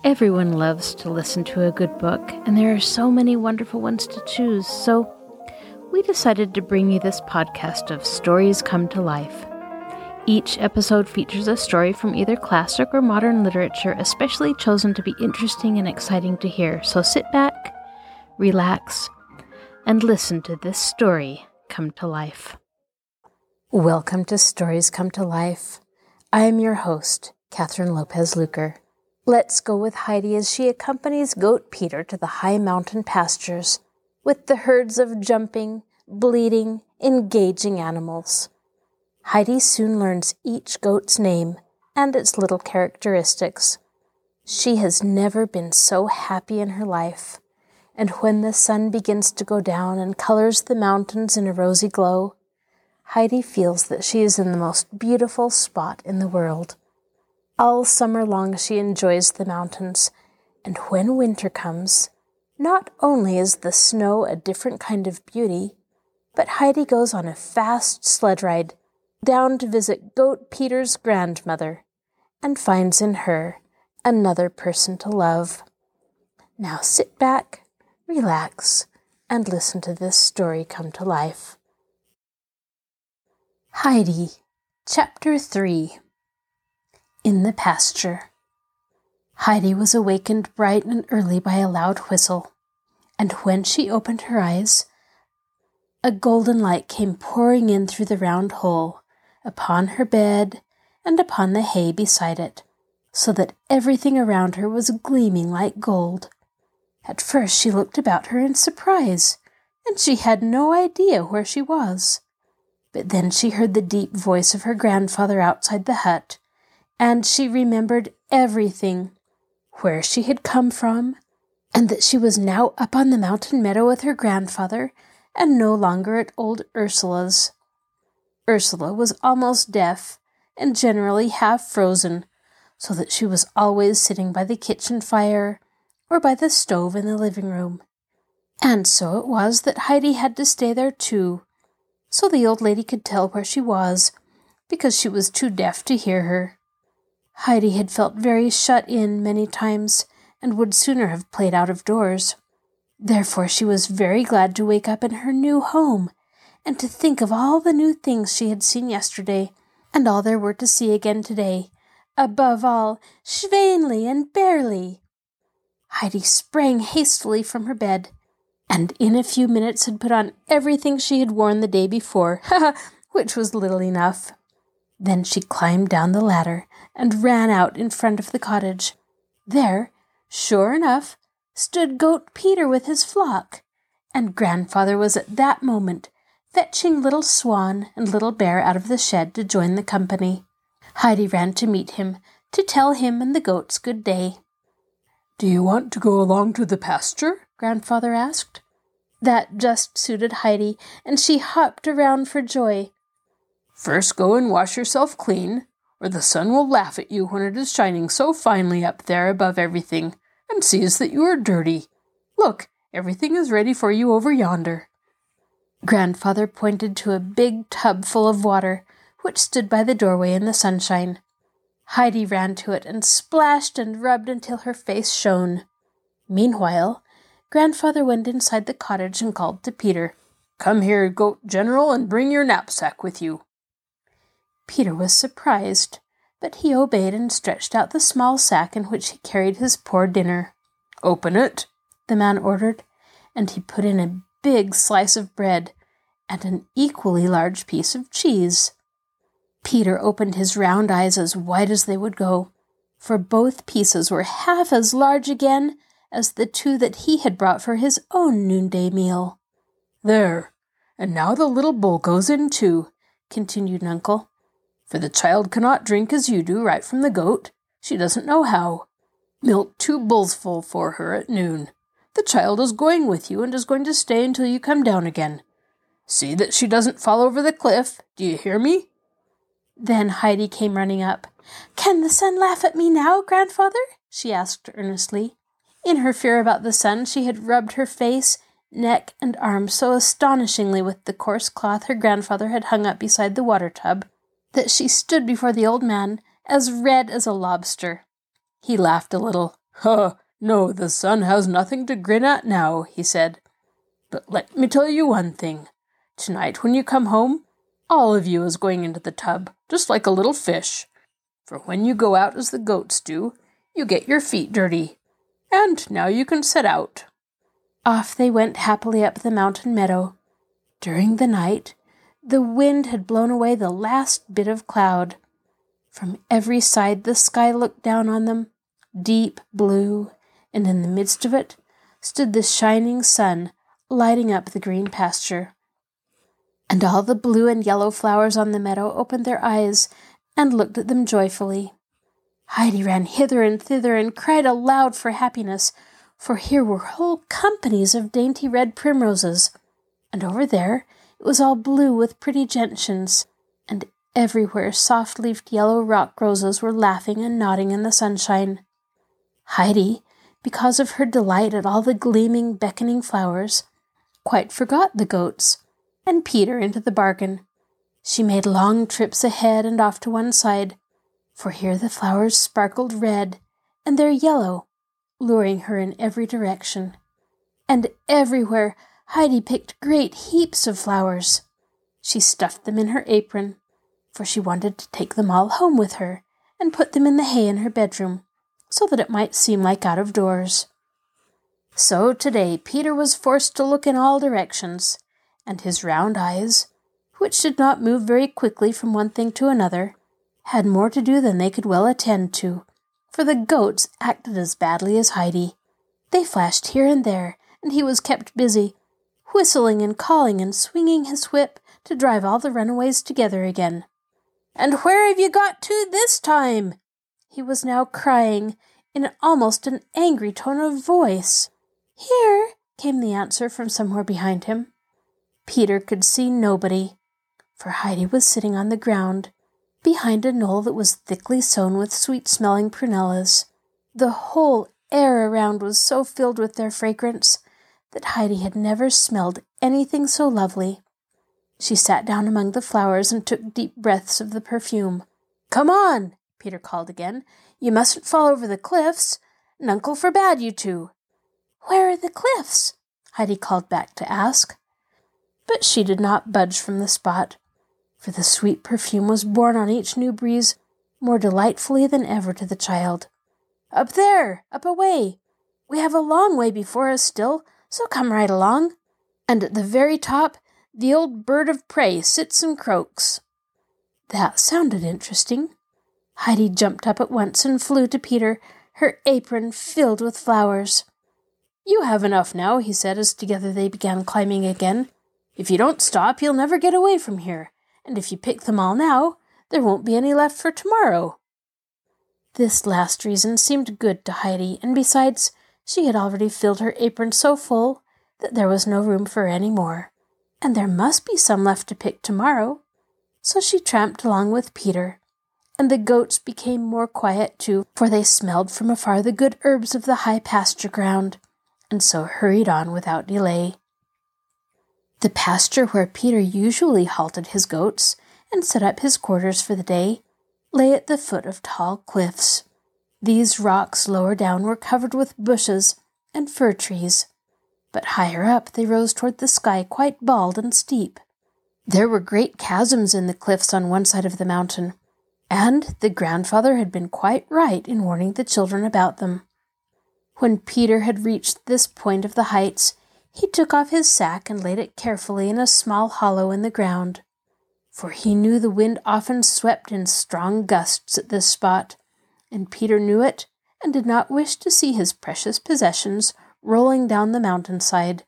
Everyone loves to listen to a good book, and there are so many wonderful ones to choose, so we decided to bring you this podcast of Stories Come to Life. Each episode features a story from either classic or modern literature, especially chosen to be interesting and exciting to hear. So sit back, relax, and listen to this story come to life. Welcome to Stories Come to Life. I am your host, Catherine Lopez-Luker. Let's go with Heidi as she accompanies Goat Peter to the high mountain pastures with the herds of jumping, bleating, engaging animals. Heidi soon learns each goat's name and its little characteristics. She has never been so happy in her life, and when the sun begins to go down and colors the mountains in a rosy glow, Heidi feels that she is in the most beautiful spot in the world. All summer long she enjoys the mountains, and when winter comes, not only is the snow a different kind of beauty, but Heidi goes on a fast sled ride down to visit Goat Peter's grandmother and finds in her another person to love. Now sit back, relax, and listen to this story come to life. Heidi, Chapter 3. In the pasture. Heidi was awakened bright and early by a loud whistle, and when she opened her eyes, a golden light came pouring in through the round hole, upon her bed and upon the hay beside it, so that everything around her was gleaming like gold. At first she looked about her in surprise, and she had no idea where she was. But then she heard the deep voice of her grandfather outside the hut, and she remembered everything, where she had come from, and that she was now up on the mountain meadow with her grandfather, and no longer at old Ursula's. Ursula was almost deaf, and generally half frozen, so that she was always sitting by the kitchen fire, or by the stove in the living room. And so it was that Heidi had to stay there too, so the old lady could tell where she was, because she was too deaf to hear her. Heidi had felt very shut in many times, and would sooner have played out of doors. Therefore she was very glad to wake up in her new home, and to think of all the new things she had seen yesterday, and all there were to see again today. Above all, Schweinli and Bearli. Heidi sprang hastily from her bed, and in a few minutes had put on everything she had worn the day before, which was little enough. Then she climbed down the ladder and ran out in front of the cottage. There, sure enough, stood Goat Peter with his flock, and grandfather was at that moment fetching Little Swan and Little Bear out of the shed to join the company. Heidi ran to meet him, to tell him and the goats good day. "Do you want to go along to the pasture?" grandfather asked. That just suited Heidi, and she hopped around for joy. "First go and wash yourself clean, or the sun will laugh at you when it is shining so finely up there above everything, and sees that you are dirty. Look, everything is ready for you over yonder." Grandfather pointed to a big tub full of water, which stood by the doorway in the sunshine. Heidi ran to it and splashed and rubbed until her face shone. Meanwhile, grandfather went inside the cottage and called to Peter, "Come here, Goat General, and bring your knapsack with you." Peter was surprised, but he obeyed and stretched out the small sack in which he carried his poor dinner. "Open it," the man ordered, and he put in a big slice of bread and an equally large piece of cheese. Peter opened his round eyes as wide as they would go, for both pieces were half as large again as the two that he had brought for his own noonday meal. "There, and now the little bowl goes in too," continued Nuncle. "For the child cannot drink as you do right from the goat. She doesn't know how. Milk 2 bowlsful for her at noon. The child is going with you and is going to stay until you come down again. See that she doesn't fall over the cliff. Do you hear me?" Then Heidi came running up. "Can the sun laugh at me now, grandfather?" she asked earnestly. In her fear about the sun, she had rubbed her face, neck, and arms so astonishingly with the coarse cloth her grandfather had hung up beside the water tub, that she stood before the old man as red as a lobster. He laughed a little. No, the sun has nothing to grin at now," he said. "But let me tell you one thing. Tonight when you come home, all of you is going into the tub, just like a little fish. For when you go out as the goats do, you get your feet dirty. And now you can set out." Off they went happily up the mountain meadow. During the night, the wind had blown away the last bit of cloud. From every side the sky looked down on them, deep blue, and in the midst of it stood the shining sun, lighting up the green pasture. And all the blue and yellow flowers on the meadow opened their eyes and looked at them joyfully. Heidi ran hither and thither and cried aloud for happiness, for here were whole companies of dainty red primroses, and over there it was all blue with pretty gentians, and everywhere soft-leafed yellow rock roses were laughing and nodding in the sunshine. Heidi, because of her delight at all the gleaming, beckoning flowers, quite forgot the goats, and Peter into the bargain. She made long trips ahead and off to one side, for here the flowers sparkled red, and they're yellow, luring her in every direction. And everywhere Heidi picked great heaps of flowers. She stuffed them in her apron, for she wanted to take them all home with her and put them in the hay in her bedroom, so that it might seem like out of doors. So today Peter was forced to look in all directions, and his round eyes, which did not move very quickly from one thing to another, had more to do than they could well attend to, for the goats acted as badly as Heidi. They flashed here and there, and he was kept busy, whistling and calling and swinging his whip to drive all the runaways together again. "And where have you got to this time?" he was now crying in almost an angry tone of voice. "Here," came the answer from somewhere behind him. Peter could see nobody, for Heidi was sitting on the ground, behind a knoll that was thickly sown with sweet-smelling prunellas. The whole air around was so filled with their fragrance that Heidi had never smelled anything so lovely. She sat down among the flowers and took deep breaths of the perfume. "Come on," Peter called again. "You mustn't fall over the cliffs. Nuncle forbade you to." "Where are the cliffs?" Heidi called back to ask. But she did not budge from the spot, for the sweet perfume was borne on each new breeze more delightfully than ever to the child. "Up there, up away. We have a long way before us still, so come right along. And at the very top, the old bird of prey sits and croaks." That sounded interesting. Heidi jumped up at once and flew to Peter, her apron filled with flowers. "You have enough now," he said, as together they began climbing again. "If you don't stop, you'll never get away from here, and if you pick them all now, there won't be any left for tomorrow." This last reason seemed good to Heidi, and besides, she had already filled her apron so full that there was no room for any more, and there must be some left to pick tomorrow. So she tramped along with Peter, and the goats became more quiet too, for they smelled from afar the good herbs of the high pasture ground, and so hurried on without delay. The pasture where Peter usually halted his goats and set up his quarters for the day lay at the foot of tall cliffs. These rocks lower down were covered with bushes and fir trees, but higher up they rose toward the sky quite bald and steep. There were great chasms in the cliffs on one side of the mountain, and the grandfather had been quite right in warning the children about them. When Peter had reached this point of the heights, he took off his sack and laid it carefully in a small hollow in the ground, for he knew the wind often swept in strong gusts at this spot, and Peter knew it and did not wish to see his precious possessions rolling down the mountainside.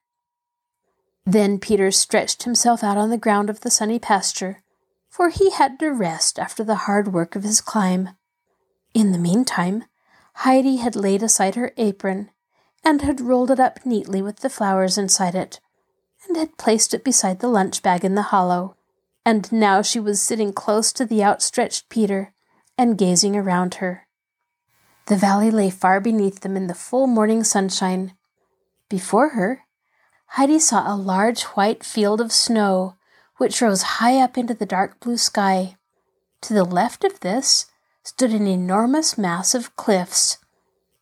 Then Peter stretched himself out on the ground of the sunny pasture, for he had to rest after the hard work of his climb. In the meantime, Heidi had laid aside her apron, and had rolled it up neatly with the flowers inside it, and had placed it beside the lunch bag in the hollow, and now she was sitting close to the outstretched Peter, and gazing around her. The valley lay far beneath them in the full morning sunshine. Before her, Heidi saw a large white field of snow, which rose high up into the dark blue sky. To the left of this stood an enormous mass of cliffs,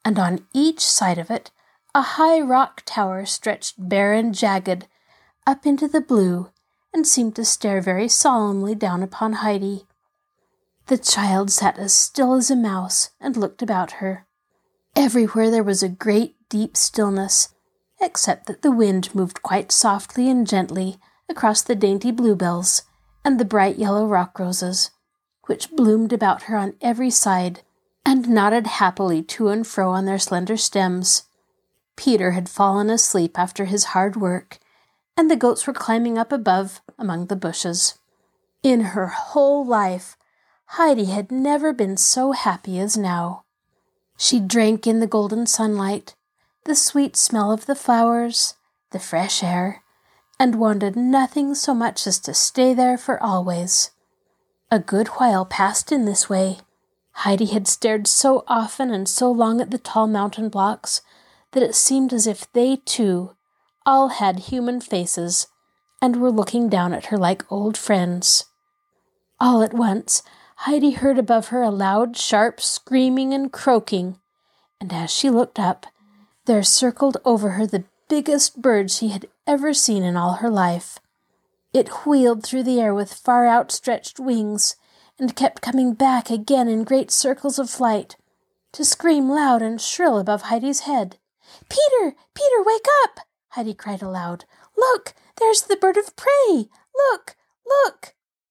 and on each side of it a high rock tower stretched bare and jagged up into the blue and seemed to stare very solemnly down upon Heidi. The child sat as still as a mouse and looked about her. Everywhere there was a great deep stillness, except that the wind moved quite softly and gently across the dainty bluebells and the bright yellow rock roses, which bloomed about her on every side and nodded happily to and fro on their slender stems. Peter had fallen asleep after his hard work, and the goats were climbing up above among the bushes. In her whole life, Heidi had never been so happy as now. She drank in the golden sunlight, the sweet smell of the flowers, the fresh air, and wanted nothing so much as to stay there for always. A good while passed in this way. Heidi had stared so often and so long at the tall mountain blocks that it seemed as if they, too, all had human faces and were looking down at her like old friends. All at once, Heidi heard above her a loud, sharp screaming and croaking, and as she looked up, there circled over her the biggest bird she had ever seen in all her life. It wheeled through the air with far outstretched wings, and kept coming back again in great circles of flight, to scream loud and shrill above Heidi's head. "Peter! Peter, wake up!" Heidi cried aloud. "Look! There's the bird of prey! Look! Look!"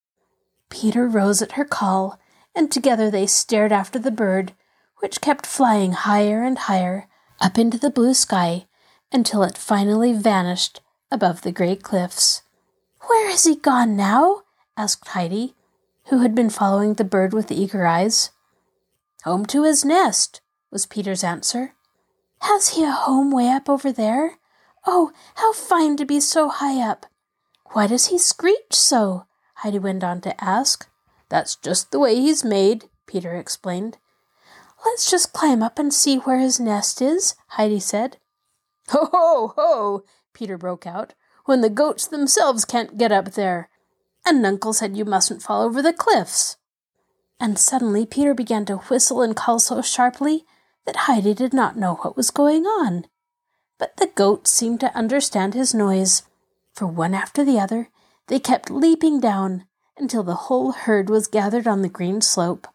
Peter rose at her call, and together they stared after the bird, which kept flying higher and higher up into the blue sky until it finally vanished above the grey cliffs. "Where has he gone now?" asked Heidi, who had been following the bird with eager eyes. "Home to his nest," was Peter's answer. "Has he a home way up over there? Oh, how fine to be so high up! Why does he screech so?" Heidi went on to ask. "That's just the way he's made," Peter explained. "Let's just climb up and see where his nest is," Heidi said. "Ho, ho, ho!" Peter broke out, "when the goats themselves can't get up there. And Uncle said you mustn't fall over the cliffs." And suddenly Peter began to whistle and call so sharply that Heidi did not know what was going on. But the goats seemed to understand his noise, for one after the other they kept leaping down until the whole herd was gathered on the green slope.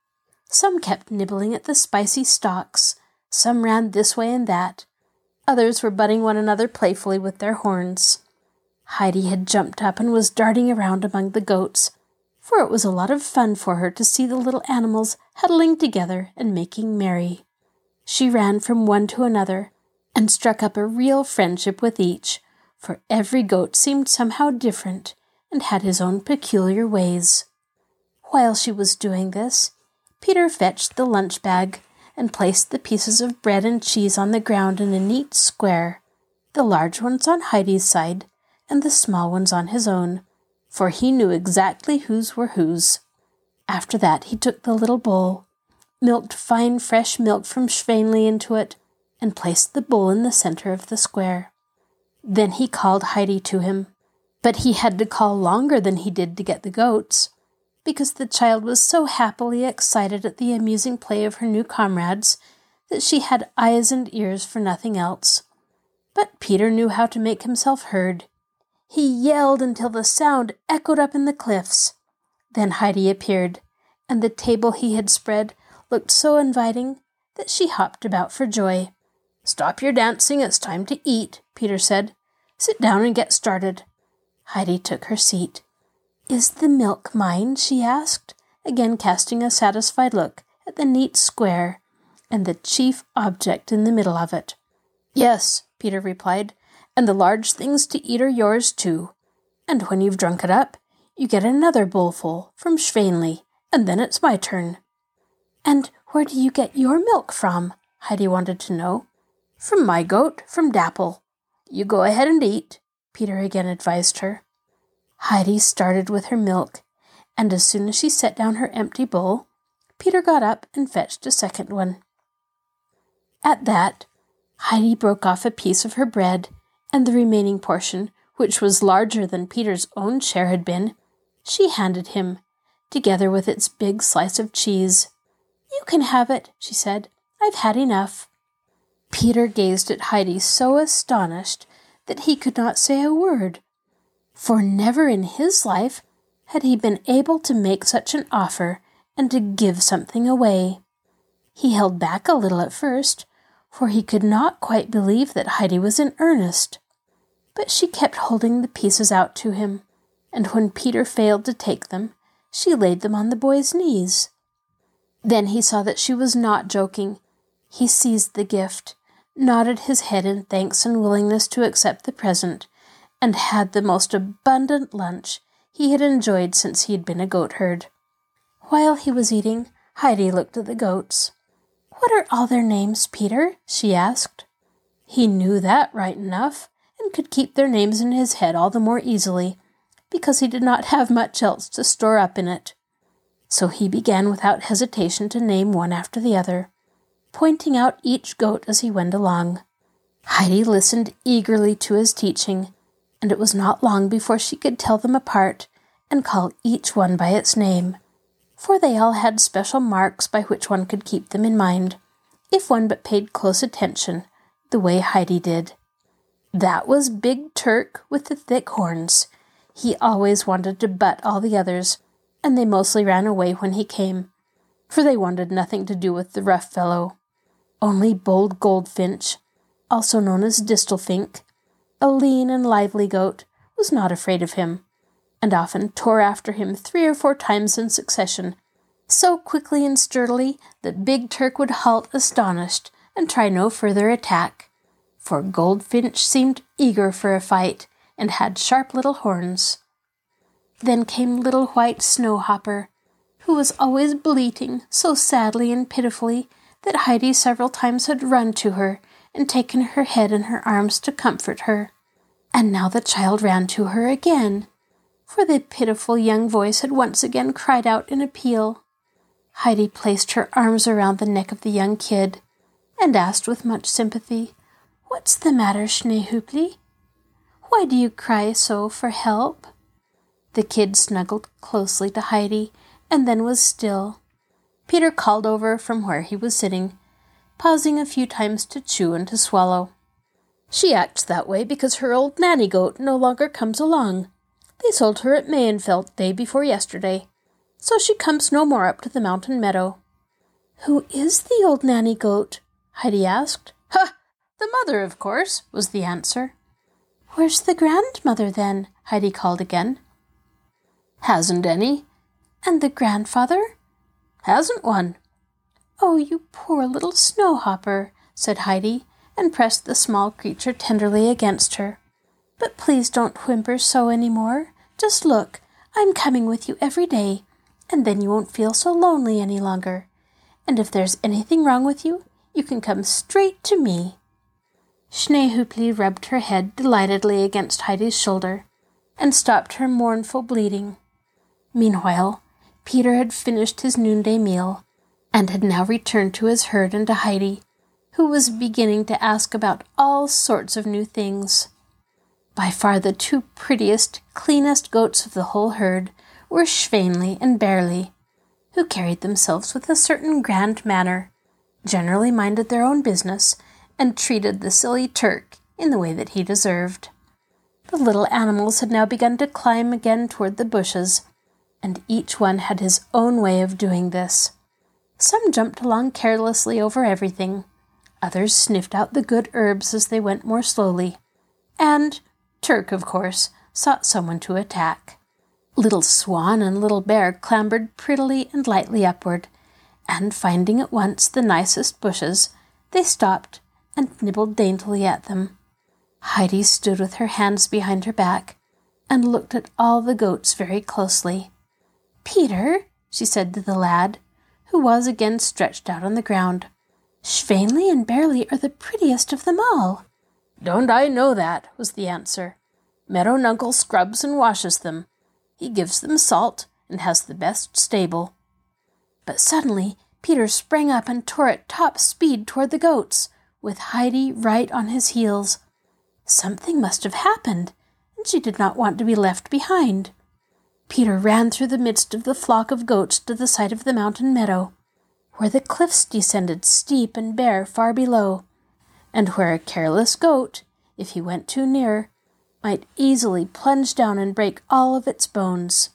Some kept nibbling at the spicy stalks, some ran this way and that, others were butting one another playfully with their horns. Heidi had jumped up and was darting around among the goats, for it was a lot of fun for her to see the little animals huddling together and making merry. She ran from one to another and struck up a real friendship with each, for every goat seemed somehow different and had his own peculiar ways. While she was doing this, Peter fetched the lunch bag and placed the pieces of bread and cheese on the ground in a neat square, the large ones on Heidi's side and the small ones on his own, for he knew exactly whose were whose. After that he took the little bowl, milked fine fresh milk from Schweinli into it, and placed the bowl in the center of the square. Then he called Heidi to him, but he had to call longer than he did to get the goats, because the child was so happily excited at the amusing play of her new comrades that she had eyes and ears for nothing else. But Peter knew how to make himself heard. He yelled until the sound echoed up in the cliffs. Then Heidi appeared, and the table he had spread looked so inviting that she hopped about for joy. "Stop your dancing, it's time to eat," Peter said. "Sit down and get started." Heidi took her seat. "Is the milk mine?" she asked, again casting a satisfied look at the neat square and the chief object in the middle of it. "Yes," Peter replied, "and the large things to eat are yours too. And when you've drunk it up, you get another bowlful from Schweinli, and then it's my turn." "And where do you get your milk from?" Heidi wanted to know. "From my goat, from Dapple. You go ahead and eat," Peter again advised her. Heidi started with her milk, and as soon as she set down her empty bowl, Peter got up and fetched a second one. At that, Heidi broke off a piece of her bread, and the remaining portion, which was larger than Peter's own share had been, she handed him, together with its big slice of cheese. "You can have it," she said. "I've had enough." Peter gazed at Heidi so astonished that he could not say a word, for never in his life had he been able to make such an offer and to give something away. He held back a little at first, for he could not quite believe that Heidi was in earnest. But she kept holding the pieces out to him, and when Peter failed to take them, she laid them on the boy's knees. Then he saw that she was not joking. He seized the gift, nodded his head in thanks and willingness to accept the present, and had the most abundant lunch he had enjoyed since he had been a goatherd. While he was eating, Heidi looked at the goats. "What are all their names, Peter?" she asked. He knew that right enough, and could keep their names in his head all the more easily, because he did not have much else to store up in it. So he began without hesitation to name one after the other, pointing out each goat as he went along. Heidi listened eagerly to his teaching, and it was not long before she could tell them apart and call each one by its name, for they all had special marks by which one could keep them in mind, if one but paid close attention, the way Heidi did. That was Big Turk with the thick horns. He always wanted to butt all the others, and they mostly ran away when he came, for they wanted nothing to do with the rough fellow. Only Bold Goldfinch, also known as Distelfink, a lean and lively goat, was not afraid of him, and often tore after him 3 or 4 times in succession, so quickly and sturdily that Big Turk would halt astonished and try no further attack, for Goldfinch seemed eager for a fight and had sharp little horns. Then came little white Snowhopper, who was always bleating so sadly and pitifully that Heidi several times had run to her and taken her head in her arms to comfort her. And now the child ran to her again, for the pitiful young voice had once again cried out in appeal. Heidi placed her arms around the neck of the young kid and asked with much sympathy, "What's the matter, Schneehöppli? Why do you cry so for help?" The kid snuggled closely to Heidi and then was still. Peter called over from where he was sitting, pausing a few times to chew and to swallow. "She acts that way because her old nanny goat no longer comes along. They sold her at Mayenfeld day before yesterday, so she comes no more up to the mountain meadow." "Who is the old nanny goat?" Heidi asked. "Ha! The mother, of course," was the answer. "Where's the grandmother, then?" Heidi called again. "Hasn't any." "And the grandfather?" "Hasn't one." "Oh, you poor little Snowhopper," said Heidi, and pressed the small creature tenderly against her. "But please don't whimper so any more. Just look, I'm coming with you every day, and then you won't feel so lonely any longer. And if there's anything wrong with you, you can come straight to me." Schneehöppli rubbed her head delightedly against Heidi's shoulder, and stopped her mournful bleating. Meanwhile, Peter had finished his noonday meal, and had now returned to his herd and to Heidi, who was beginning to ask about all sorts of new things. By far the 2 prettiest, cleanest goats of the whole herd were Schweinli and Bärli, who carried themselves with a certain grand manner, generally minded their own business, and treated the silly Turk in the way that he deserved. The little animals had now begun to climb again toward the bushes, and each one had his own way of doing this. Some jumped along carelessly over everything, others sniffed out the good herbs as they went more slowly, and Turk, of course, sought someone to attack. Little Swan and Little Bear clambered prettily and lightly upward, and finding at once the nicest bushes, they stopped and nibbled daintily at them. Heidi stood with her hands behind her back and looked at all the goats very closely. "Peter," she said to the lad, who was again stretched out on the ground, "Schweinli and Bärli are the prettiest of them all." "Don't I know that?" was the answer. "Meadow Nuncle scrubs and washes them. He gives them salt and has the best stable." But suddenly Peter sprang up and tore at top speed toward the goats, with Heidi right on his heels. Something must have happened, and she did not want to be left behind. Peter ran through the midst of the flock of goats to the side of the mountain meadow, where the cliffs descended steep and bare far below. and where a careless goat, if he went too near, might easily plunge down and break all of its bones.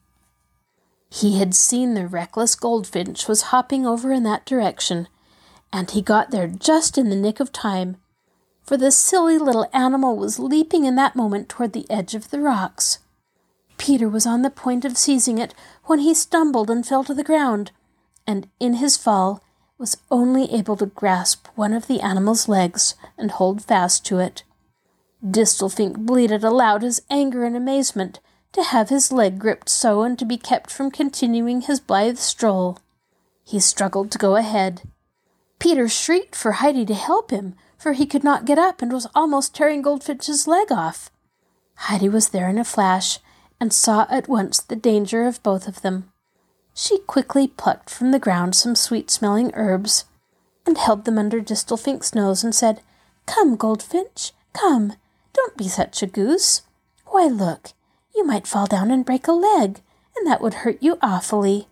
He had seen the reckless goldfinch was hopping over in that direction, and he got there just in the nick of time, for the silly little animal was leaping in that moment toward the edge of the rocks. Peter was on the point of seizing it when he stumbled and fell to the ground, and in his fall was only able to grasp one of the animal's legs and hold fast to it. Distelfink bleated aloud his anger and amazement to have his leg gripped so and to be kept from continuing his blithe stroll. He struggled to go ahead. Peter shrieked for Heidi to help him, for he could not get up and was almost tearing Goldfinch's leg off. Heidi was there in a flash, and saw at once the danger of both of them. She quickly plucked from the ground some sweet-smelling herbs, and held them under Distelfink's nose and said, "Come, Goldfinch, come, don't be such a goose. Why, look, you might fall down and break a leg, and that would hurt you awfully."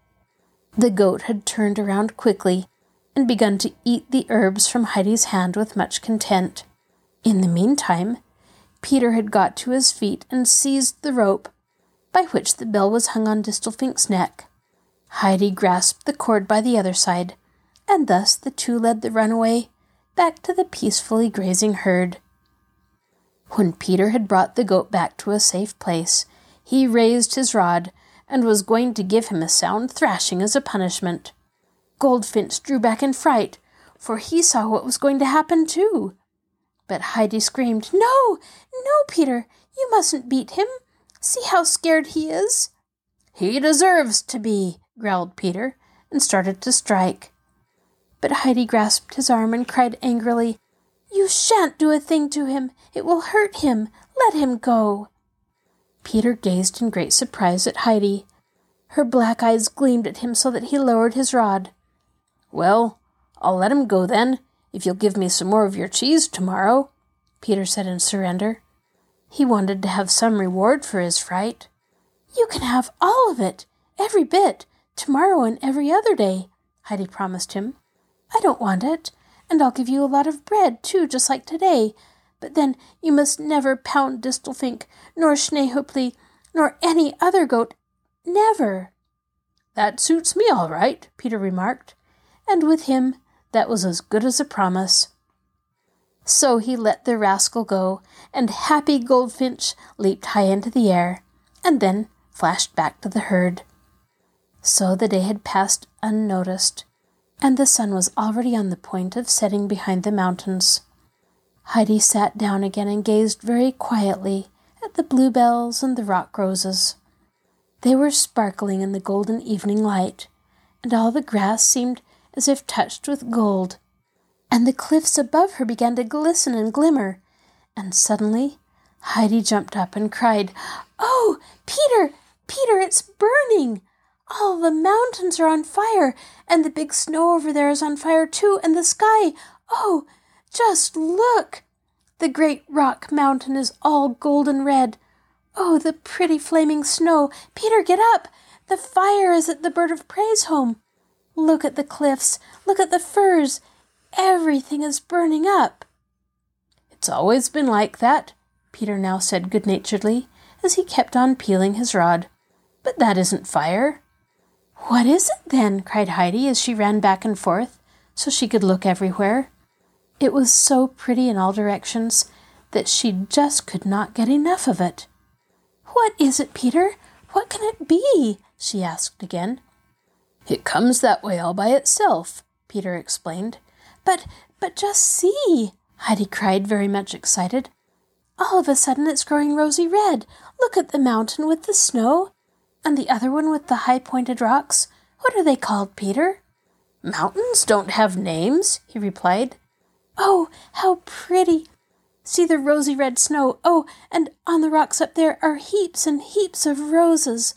The goat had turned around quickly, and begun to eat the herbs from Heidi's hand with much content. In the meantime, Peter had got to his feet and seized the rope, by which the bell was hung on Distelfink's neck. Heidi grasped the cord by the other side, and thus the two led the runaway back to the peacefully grazing herd. When Peter had brought the goat back to a safe place, he raised his rod, and was going to give him a sound thrashing as a punishment. Goldfinch drew back in fright, for he saw what was going to happen too. But Heidi screamed, "No, no, Peter, you mustn't beat him. See how scared he is." "He deserves to be," growled Peter, and started to strike. But Heidi grasped his arm and cried angrily, "You shan't do a thing to him. It will hurt him. Let him go." Peter gazed in great surprise at Heidi. Her black eyes gleamed at him so that he lowered his rod. "Well, I'll let him go then, if you'll give me some more of your cheese tomorrow," Peter said in surrender. He wanted to have some reward for his fright. "You can have all of it, every bit, tomorrow and every other day," Heidi promised him. "I don't want it, and I'll give you a lot of bread, too, just like today. But then you must never pound Distelfink, nor Schneehöppli, nor any other goat. Never." "That suits me all right," Peter remarked, and with him that was as good as a promise. So he let the rascal go, and happy Goldfinch leaped high into the air, and then flashed back to the herd. So the day had passed unnoticed, and the sun was already on the point of setting behind the mountains. Heidi sat down again and gazed very quietly at the bluebells and the rock roses. They were sparkling in the golden evening light, and all the grass seemed as if touched with gold, and the cliffs above her began to glisten and glimmer, and suddenly Heidi jumped up and cried, "Oh, Peter, Peter, it's burning! All the mountains are on fire, and the big snow over there is on fire too, and the sky, oh, just look! The great rock mountain is all golden red. Oh, the pretty flaming snow! Peter, get up! The fire is at the Bird of Prey's home. Look at the cliffs, look at the firs. Everything is burning up." "It's always been like that," Peter now said good-naturedly, as he kept on peeling his rod. "But that isn't fire." "What is it then?" cried Heidi as she ran back and forth, so she could look everywhere. It was so pretty in all directions that she just could not get enough of it. "What is it, Peter? What can it be?" she asked again. "It comes that way all by itself," Peter explained. But just see," Heidi cried, very much excited. "All of a sudden it's growing rosy red. Look at the mountain with the snow, and the other one with the high-pointed rocks. What are they called, Peter?" "Mountains don't have names," he replied. "Oh, how pretty! See the rosy red snow. Oh, and on the rocks up there are heaps and heaps of roses.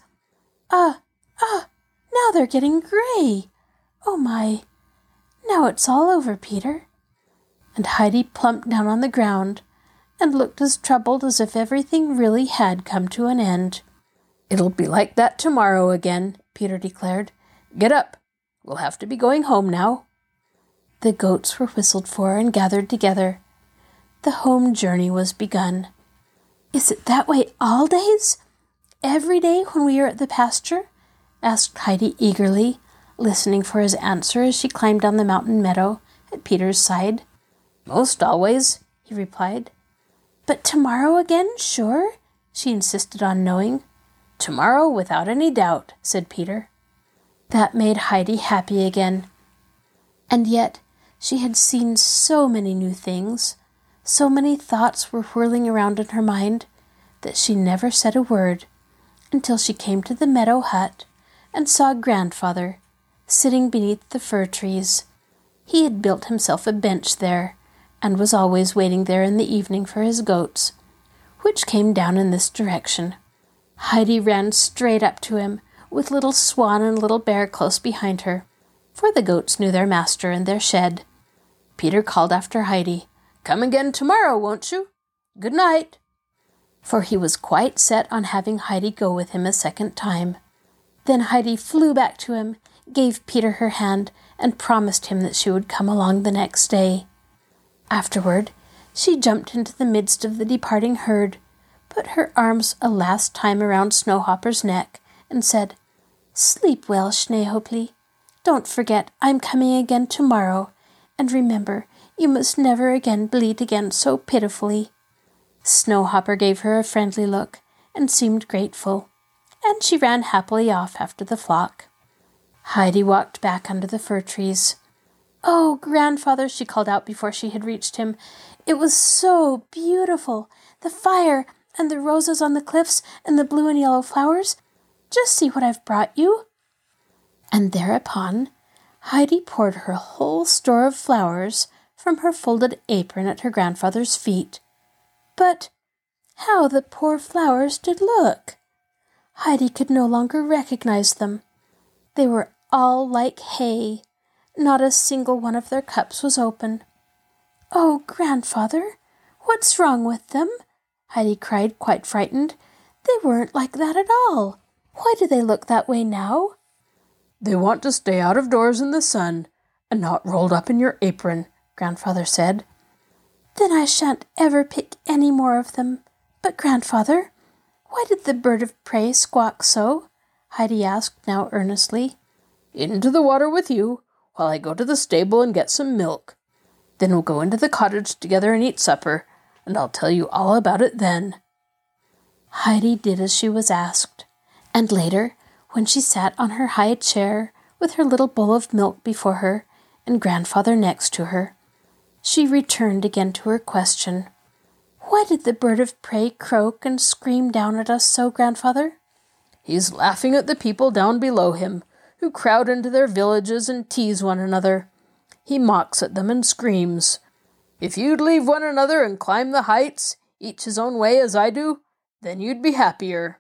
Now they're getting gray. Oh my, now it's all over, Peter." And Heidi plumped down on the ground and looked as troubled as if everything really had come to an end. "It'll be like that tomorrow again," Peter declared. "Get up. We'll have to be going home now." The goats were whistled for and gathered together. The home journey was begun. "Is it that way all days? Every day when we are at the pasture?" asked Heidi eagerly, listening for his answer as she climbed down the mountain meadow at Peter's side. "Most always," he replied. "But tomorrow again, sure?" she insisted on knowing. "Tomorrow, without any doubt," said Peter. That made Heidi happy again. And yet she had seen so many new things, so many thoughts were whirling around in her mind, that she never said a word until she came to the meadow hut and saw Grandfather sitting beneath the fir trees. He had built himself a bench there, and was always waiting there in the evening for his goats, which came down in this direction. Heidi ran straight up to him, with Little Swan and Little Bear close behind her, for the goats knew their master and their shed. Peter called after Heidi, "Come again tomorrow, won't you? Good night." For he was quite set on having Heidi go with him a second time. Then Heidi flew back to him, gave Peter her hand, and promised him that she would come along the next day. Afterward, she jumped into the midst of the departing herd, put her arms a last time around Snowhopper's neck, and said, "Sleep well, Schneehopli. Don't forget I'm coming again tomorrow, and remember, you must never again bleat again so pitifully." Snowhopper gave her a friendly look, and seemed grateful, and she ran happily off after the flock. Heidi walked back under the fir trees. "Oh, Grandfather," she called out before she had reached him, "it was so beautiful! The fire, and the roses on the cliffs, and the blue and yellow flowers. Just see what I've brought you." And thereupon Heidi poured her whole store of flowers from her folded apron at her grandfather's feet. But how the poor flowers did look! Heidi could no longer recognize them. They were all like hay. Not a single one of their cups was open. "Oh, Grandfather, what's wrong with them?" Heidi cried, quite frightened. "They weren't like that at all. Why do they look that way now?" "They want to stay out of doors in the sun, and not rolled up in your apron," Grandfather said. "Then I shan't ever pick any more of them. But, Grandfather, why did the bird of prey squawk so?" Heidi asked now earnestly. "Into the water with you, while I go to the stable and get some milk. Then we'll go into the cottage together and eat supper, and I'll tell you all about it then." Heidi did as she was asked, and later, when she sat on her high chair with her little bowl of milk before her and Grandfather next to her, she returned again to her question. "Why did the bird of prey croak and scream down at us so, Grandfather?" "He's laughing at the people down below him, who crowd into their villages and tease one another. He mocks at them and screams, 'If you'd leave one another and climb the heights, each his own way as I do, then you'd be happier.'"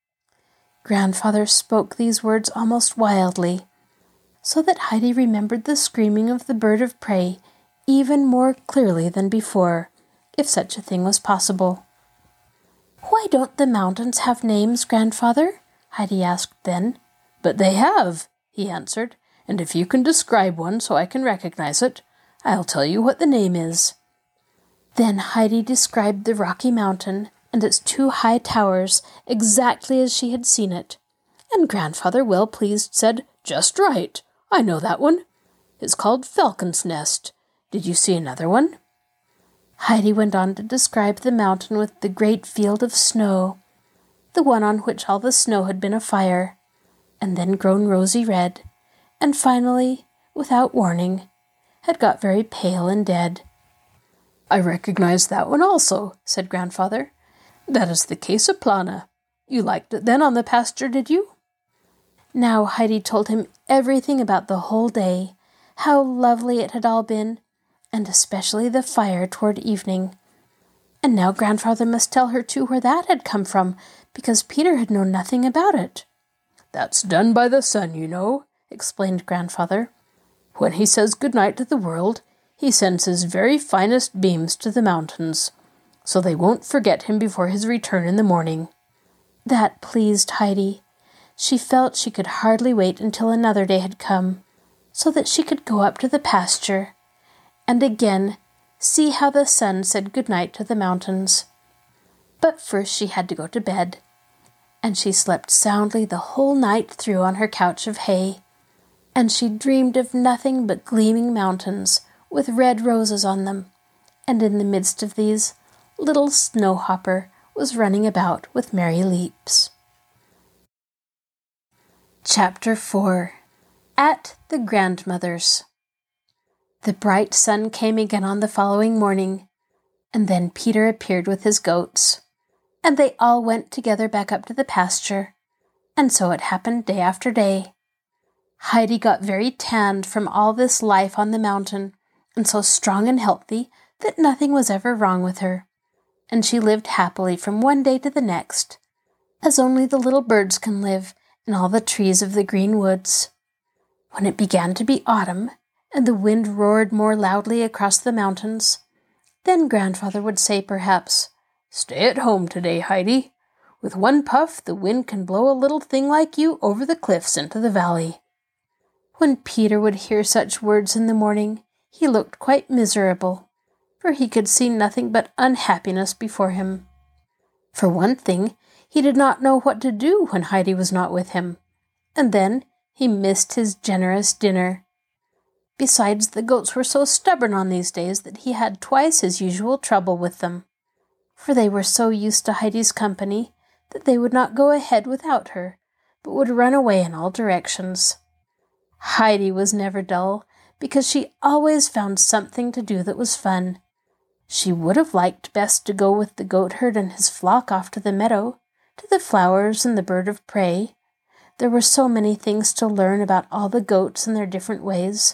Grandfather spoke these words almost wildly, so that Heidi remembered the screaming of the bird of prey even more clearly than before, if such a thing was possible. "Why don't the mountains have names, Grandfather?" Heidi asked then. "But they have," he answered, "and if you can describe one so I can recognize it, I'll tell you what the name is." Then Heidi described the Rocky Mountain and its 2 high towers exactly as she had seen it, and Grandfather, well pleased, said, "Just right. I know that one. It's called Falcon's Nest. Did you see another one?" Heidi went on to describe the mountain with the great field of snow, the one on which all the snow had been afire, and then grown rosy red, and finally, without warning, had got very pale and dead. "I recognize that one also," said Grandfather. "That is the Casa Plana. You liked it then on the pasture, did you?" Now Heidi told him everything about the whole day, how lovely it had all been, and especially the fire toward evening. And now Grandfather must tell her too where that had come from, because Peter had known nothing about it. "That's done by the sun, you know," explained Grandfather. "When he says good night to the world, he sends his very finest beams to the mountains, so they won't forget him before his return in the morning." That pleased Heidi. She felt she could hardly wait until another day had come, so that she could go up to the pasture and again see how the sun said good night to the mountains. But first she had to go to bed, and she slept soundly the whole night through on her couch of hay, and she dreamed of nothing but gleaming mountains with red roses on them, and in the midst of these, little Snowhopper was running about with merry leaps. Chapter 4. At the Grandmother's. The bright sun came again on the following morning, and then Peter appeared with his goats, and they all went together back up to the pasture, and so it happened day after day. Heidi got very tanned from all this life on the mountain, and so strong and healthy that nothing was ever wrong with her, and she lived happily from one day to the next, as only the little birds can live in all the trees of the green woods. When it began to be autumn, and the wind roared more loudly across the mountains, then Grandfather would say perhaps, "Stay at home today, Heidi. With one puff the wind can blow a little thing like you over the cliffs into the valley." When Peter would hear such words in the morning, he looked quite miserable, for he could see nothing but unhappiness before him. For one thing, he did not know what to do when Heidi was not with him, and then he missed his generous dinner. Besides, the goats were so stubborn on these days that he had twice his usual trouble with them, for they were so used to Heidi's company that they would not go ahead without her, but would run away in all directions. Heidi was never dull, because she always found something to do that was fun. She would have liked best to go with the goatherd and his flock off to the meadow, to the flowers and the bird of prey. There were so many things to learn about all the goats and their different ways.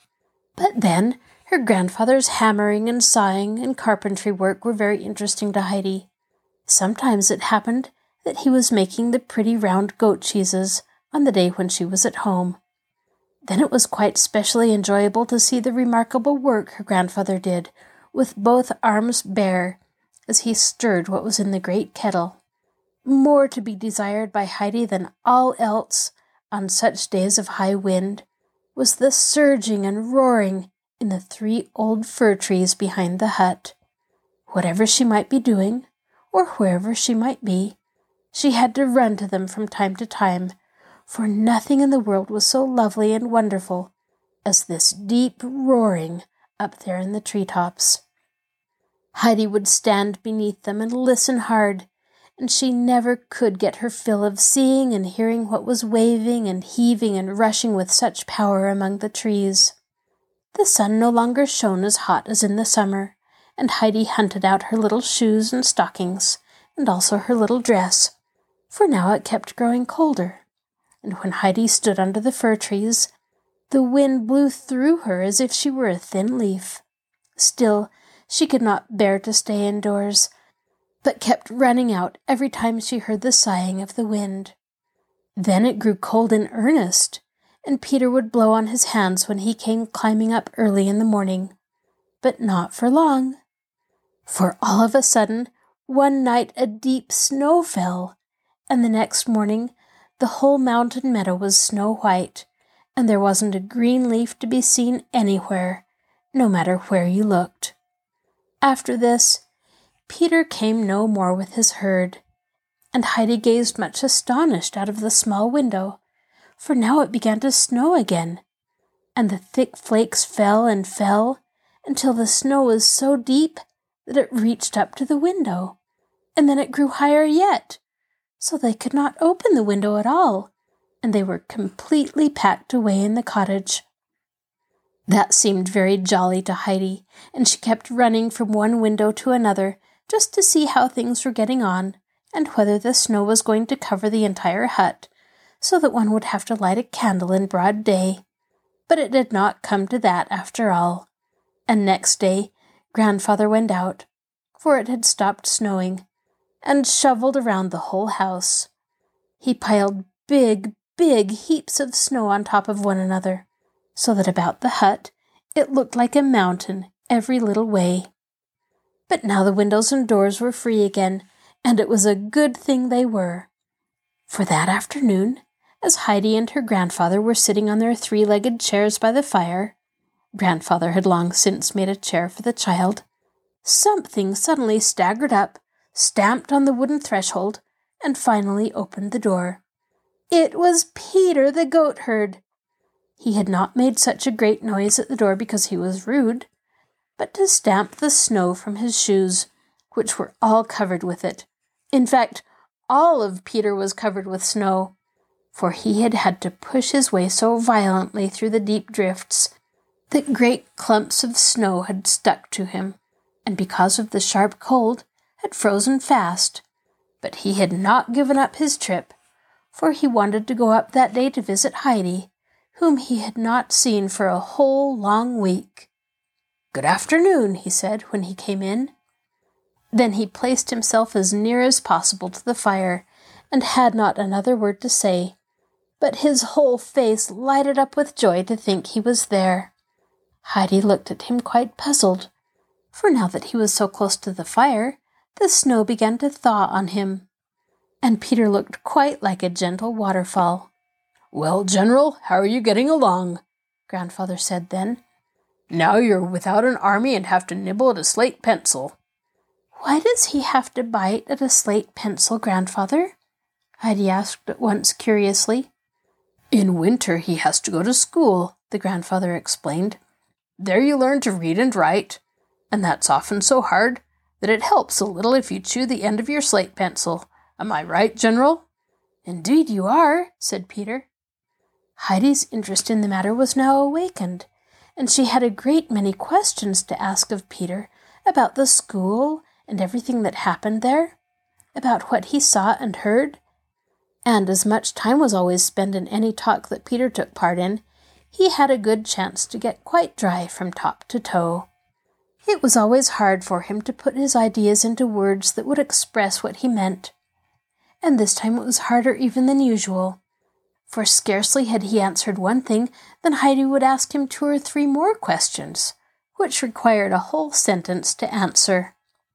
But then her grandfather's hammering and sawing and carpentry work were very interesting to Heidi. Sometimes it happened that he was making the pretty round goat cheeses on the day when she was at home. Then it was quite specially enjoyable to see the remarkable work her grandfather did, with both arms bare, as he stirred what was in the great kettle. More to be desired by Heidi than all else, on such days of high wind, was the surging and roaring in the 3 old fir trees behind the hut. Whatever she might be doing, or wherever she might be, she had to run to them from time to time, for nothing in the world was so lovely and wonderful as this deep roaring up there in the treetops. Heidi would stand beneath them and listen hard, and she never could get her fill of seeing and hearing what was waving and heaving and rushing with such power among the trees. The sun no longer shone as hot as in the summer, and Heidi hunted out her little shoes and stockings, and also her little dress, for now it kept growing colder, and when Heidi stood under the fir trees, the wind blew through her as if she were a thin leaf. Still, she could not bear to stay indoors, but kept running out every time she heard the sighing of the wind. Then it grew cold in earnest, and Peter would blow on his hands when he came climbing up early in the morning. But not for long, for all of a sudden, one night a deep snow fell, and the next morning the whole mountain meadow was snow-white, and there wasn't a green leaf to be seen anywhere, no matter where you looked. After this, Peter came no more with his herd, and Heidi gazed much astonished out of the small window, for now it began to snow again, and the thick flakes fell and fell until the snow was so deep that it reached up to the window, and then it grew higher yet, so they could not open the window at all, and they were completely packed away in the cottage. That seemed very jolly to Heidi, and she kept running from one window to another just to see how things were getting on, and whether the snow was going to cover the entire hut, so that one would have to light a candle in broad day. But it did not come to that after all, and next day Grandfather went out, for it had stopped snowing, and shoveled around the whole house. He piled big heaps of snow on top of one another, so that about the hut it looked like a mountain every little way. But now the windows and doors were free again, and it was a good thing they were. For that afternoon, as Heidi and her grandfather were sitting on their 3-legged chairs by the fire, Grandfather had long since made a chair for the child. Something suddenly staggered up, stamped on the wooden threshold, and finally opened the door. It was Peter the goatherd. He had not made such a great noise at the door because he was rude, but to stamp the snow from his shoes, which were all covered with it. In fact, all of Peter was covered with snow, for he had had to push his way so violently through the deep drifts that great clumps of snow had stuck to him, and because of the sharp cold, had frozen fast. But he had not given up his trip, for he wanted to go up that day to visit Heidi, whom he had not seen for a whole long week. "Good afternoon," he said when he came in. Then he placed himself as near as possible to the fire, and had not another word to say, but his whole face lighted up with joy to think he was there. Heidi looked at him quite puzzled, for now that he was so close to the fire, the snow began to thaw on him, and Peter looked quite like a gentle waterfall. "Well, General, how are you getting along?" Grandfather said then. "Now you're without an army and have to nibble at a slate pencil." "Why does he have to bite at a slate pencil, Grandfather?" Heidi asked at once curiously. "In winter he has to go to school," the grandfather explained. "There you learn to read and write, and that's often so hard that it helps a little if you chew the end of your slate pencil. Am I right, General?" "Indeed you are," said Peter. Heidi's interest in the matter was now awakened, and she had a great many questions to ask of Peter about the school and everything that happened there, about what he saw and heard. And as much time was always spent in any talk that Peter took part in, he had a good chance to get quite dry from top to toe. It was always hard for him to put his ideas into words that would express what he meant, and this time it was harder even than usual, for scarcely had he answered one thing than Heidi would ask him 2 or 3 more questions, which required a whole sentence to answer.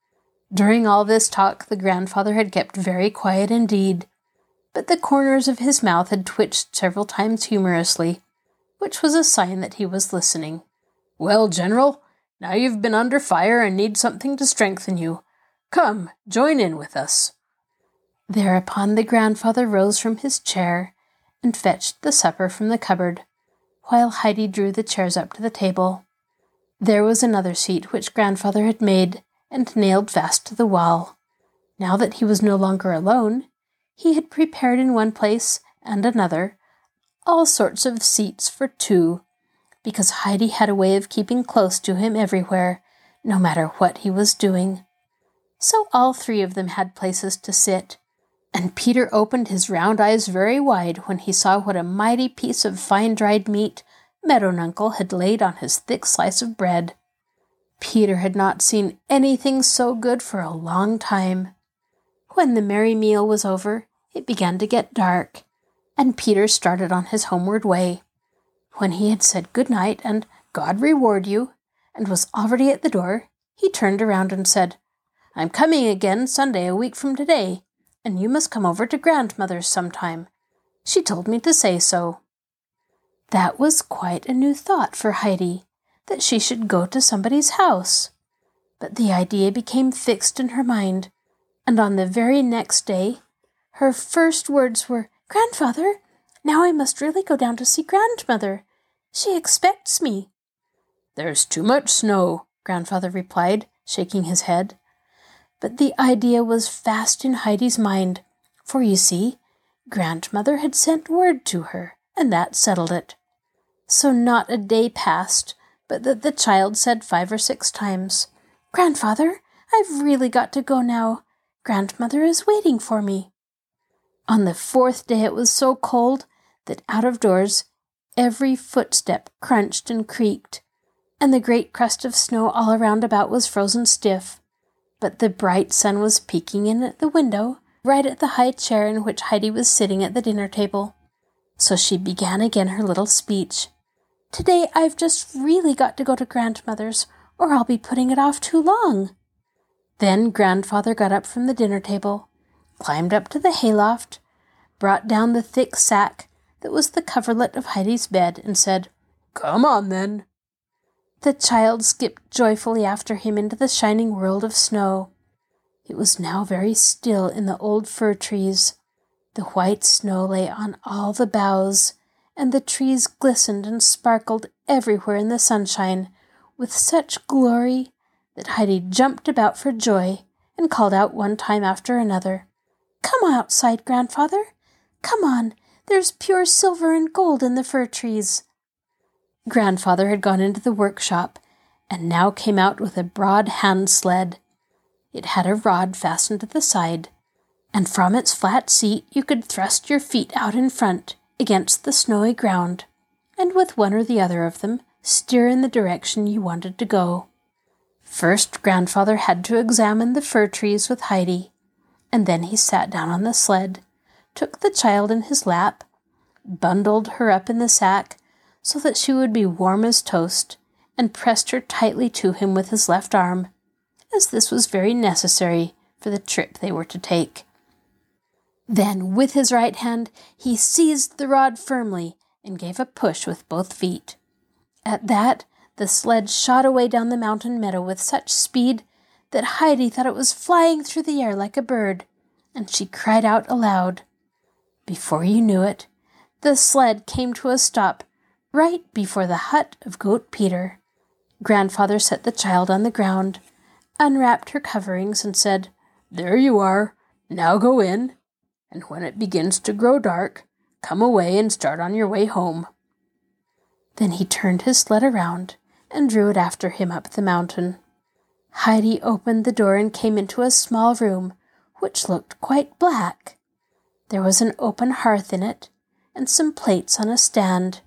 During all this talk, the grandfather had kept very quiet indeed, but the corners of his mouth had twitched several times humorously, which was a sign that he was listening. "Well, General, now you've been under fire and need something to strengthen you. Come, join in with us." Thereupon the grandfather rose from his chair and fetched the supper from the cupboard, while Heidi drew the chairs up to the table. There was another seat which grandfather had made and nailed fast to the wall. Now that he was no longer alone, he had prepared in one place and another all sorts of seats for 2, because Heidi had a way of keeping close to him everywhere, no matter what he was doing. So all 3 of them had places to sit, and Peter opened his round eyes very wide when he saw what a mighty piece of fine dried meat Meadownunkle had laid on his thick slice of bread. Peter had not seen anything so good for a long time. When the merry meal was over, it began to get dark, and Peter started on his homeward way. When he had said good night and "God reward you," and was already at the door, he turned around and said, "I'm coming again Sunday a week from today, and you must come over to grandmother's sometime. She told me to say so." That was quite a new thought for Heidi, that she should go to somebody's house. But the idea became fixed in her mind, and on the very next day, her first words were, "Grandfather, now I must really go down to see grandmother. She expects me." "There's too much snow," grandfather replied, shaking his head. But the idea was fast in Heidi's mind, for you see, grandmother had sent word to her, and that settled it. So not a day passed but that the child said 5 or 6 times, "Grandfather, I've really got to go now. Grandmother is waiting for me." On the 4th day it was so cold that out of doors every footstep crunched and creaked, and the great crust of snow all around about was frozen stiff. But the bright sun was peeking in at the window, right at the high chair in which Heidi was sitting at the dinner table. So she began again her little speech. "Today I've just really got to go to grandmother's, or I'll be putting it off too long." Then grandfather got up from the dinner table, climbed up to the hayloft, brought down the thick sack that was the coverlet of Heidi's bed, and said, "Come on, then." The child skipped joyfully after him into the shining world of snow. It was now very still in the old fir trees. The white snow lay on all the boughs, and the trees glistened and sparkled everywhere in the sunshine with such glory that Heidi jumped about for joy and called out one time after another, "Come outside, Grandfather! Come on, there's pure silver and gold in the fir trees." Grandfather had gone into the workshop and now came out with a broad hand sled. It had a rod fastened to the side, and from its flat seat you could thrust your feet out in front against the snowy ground, and with one or the other of them steer in the direction you wanted to go. First, Grandfather had to examine the fir trees with Heidi, and then he sat down on the sled, took the child in his lap, bundled her up in the sack so that she would be warm as toast, and pressed her tightly to him with his left arm, as this was very necessary for the trip they were to take. Then, with his right hand, he seized the rod firmly and gave a push with both feet. At that, the sled shot away down the mountain meadow with such speed that Heidi thought it was flying through the air like a bird, and she cried out aloud. Before you knew it, the sled came to a stop right before the hut of Goat Peter. Grandfather set the child on the ground, unwrapped her coverings, and said, "There you are. Now go in, and when it begins to grow dark, come away and start on your way home." Then he turned his sled around and drew it after him up the mountain. Heidi opened the door and came into a small room, which looked quite black. There was an open hearth in it, and some plates on a stand.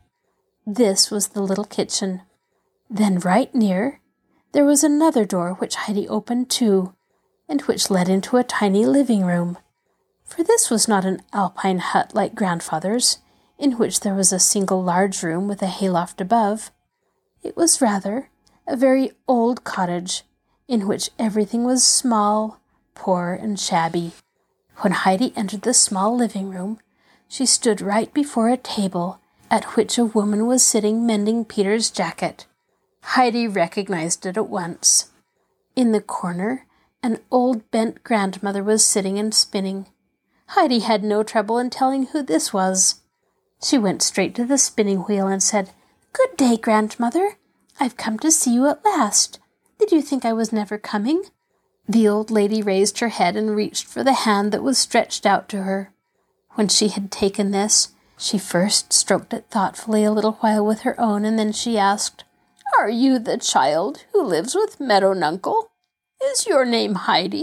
This was the little kitchen. Then right near, there was another door which Heidi opened too, and which led into a tiny living room. For this was not an alpine hut like Grandfather's, in which there was a single large room with a hayloft above. It was rather a very old cottage, in which everything was small, poor, and shabby. When Heidi entered the small living room, she stood right before a table at which a woman was sitting mending Peter's jacket. Heidi recognized it at once. In the corner, an old bent grandmother was sitting and spinning. Heidi had no trouble in telling who this was. She went straight to the spinning wheel and said, "Good day, Grandmother. I've come to see you at last. Did you think I was never coming?" The old lady raised her head and reached for the hand that was stretched out to her. When she had taken this, she first stroked it thoughtfully a little while with her own, and then she asked, "Are you the child who lives with Meadow Nuncle? Is your name Heidi?"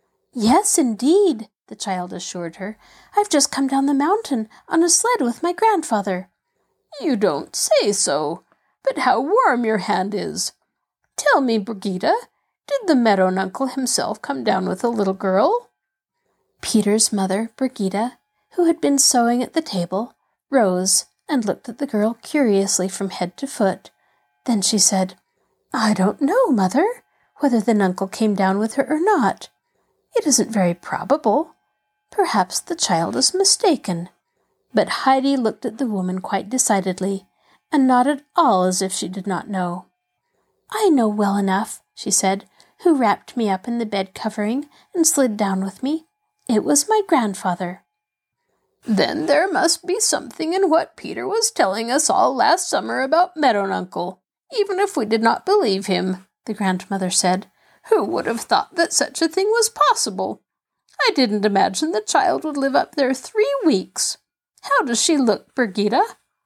"Yes, indeed," the child assured her. "I've just come down the mountain on a sled with my grandfather." "You don't say so. But how warm your hand is. Tell me, Brigida, did the Meadow Nuncle himself come down with a little girl?" Peter's mother, Brigida, who had been sewing at the table, rose and looked at the girl curiously from head to foot. Then she said, "I don't know, Mother, whether the Nuncle came down with her or not. It isn't very probable. Perhaps the child is mistaken." But Heidi looked at the woman quite decidedly, and not at all as if she did not know. "I know well enough," she said, "who wrapped me up in the bed covering and slid down with me. It was my grandfather." "Then there must be something in what Peter was telling us all last summer about Meadow Nuncle, even if we did not believe him," the grandmother said. "Who would have thought that such a thing was possible? I didn't imagine the child would live up there 3 weeks. How does she look, Brigida?"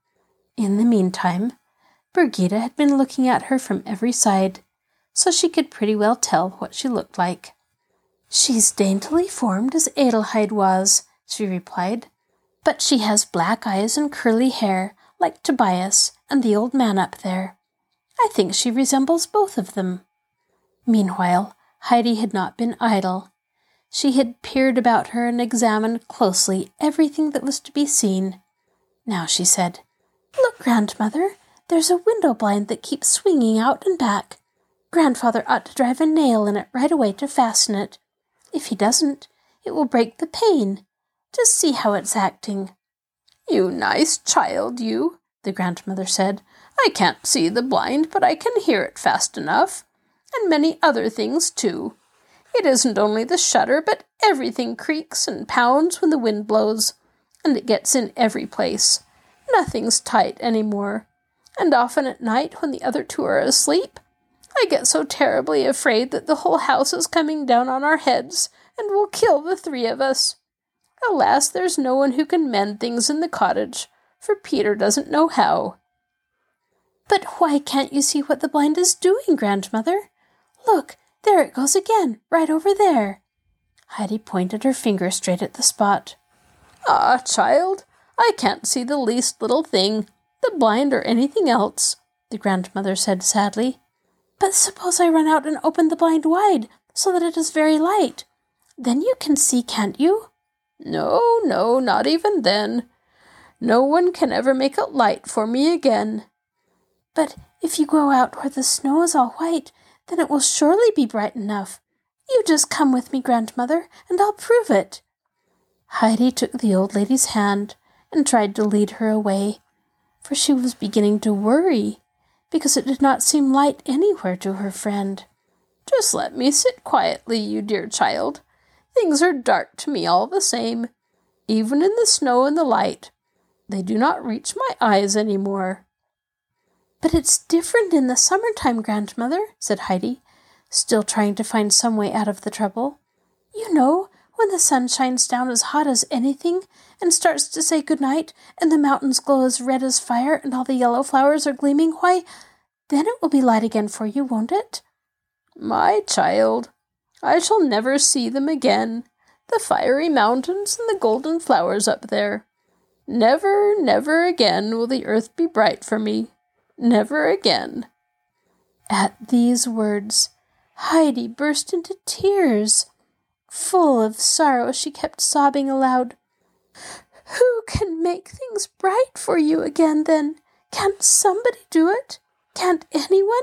In the meantime, Brigida had been looking at her from every side, so she could pretty well tell what she looked like. "She's daintily formed as Adelheid was," she replied, "but she has black eyes and curly hair, like Tobias and the old man up there. I think she resembles both of them." Meanwhile, Heidi had not been idle. She had peered about her and examined closely everything that was to be seen. Now she said, "Look, Grandmother, there's a window blind that keeps swinging out and back. Grandfather ought to drive a nail in it right away to fasten it. If he doesn't, it will break the pane. Just see how it's acting." "You nice child, you," the grandmother said. I can't see the blind, but I can hear it fast enough, and many other things too. It isn't only the shutter, but everything creaks and pounds when the wind blows, and it gets in every place. Nothing's tight any more, and often at night when the other two are asleep, I get so terribly afraid that the whole house is coming down on our heads and will kill the three of us. Alas, there's no one who can mend things in the cottage, for Peter doesn't know how." "But why can't you see what the blind is doing, Grandmother? Look, there it goes again, right over there." Heidi pointed her finger straight at the spot. "Ah, child, I can't see the least little thing, the blind or anything else," the grandmother said sadly. "But suppose I run out and open the blind wide, so that it is very light. Then you can see, can't you?" No, not even then. No one can ever make it light for me again." "But if you go out where the snow is all white, then it will surely be bright enough. You just come with me, Grandmother, and I'll prove it." Heidi took the old lady's hand and tried to lead her away, for she was beginning to worry, because it did not seem light anywhere to her friend. "Just let me sit quietly, you dear child. Things are dark to me all the same, even in the snow and the light. They do not reach my eyes any more." "But it's different in the summertime, Grandmother," said Heidi, still trying to find some way out of the trouble. "You know, when the sun shines down as hot as anything and starts to say good night, and the mountains glow as red as fire and all the yellow flowers are gleaming, why, then it will be light again for you, won't it?" "My child, I shall never see them again, the fiery mountains and the golden flowers up there. Never, never again will the earth be bright for me. Never again." At these words, Heidi burst into tears. Full of sorrow, she kept sobbing aloud. "Who can make things bright for you again, then? Can't somebody do it? Can't anyone?"